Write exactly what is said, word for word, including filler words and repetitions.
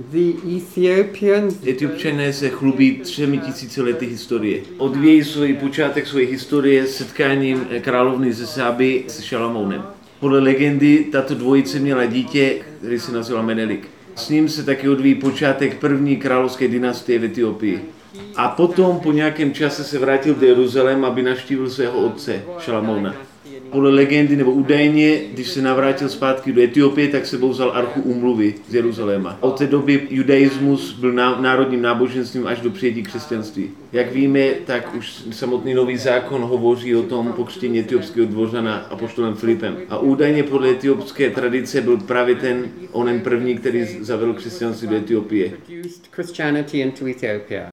The Ethiopians. Etiopčané se chlubí třemi tisíci lety historie. Odvíjí svůj počátek své historie setkáním královny ze Sáby s Šalamounem. Podle legendy tato dvojice měla dítě, který se nazýval Menelik. S ním se taky odvíjí počátek první královské dynastie v Etiopii. A potom po nějakém čase se vrátil do Jeruzalém, aby navštívil svého otce Šalamouna. Podle legendy nebo údajně, když se navrátil zpátky do Etiopie, tak sebou vzal archu úmluvy z Jeruzaléma. Od té doby judaismus byl národním náboženstvím až do přijetí křesťanství. Jak víme, tak už samotný Nový zákon hovoří o tom pokřtění etiopského dvořana apoštolem Filipem. A údajně podle etiopské tradice byl právě ten onen první, který zavedl křesťanství do Etiopie.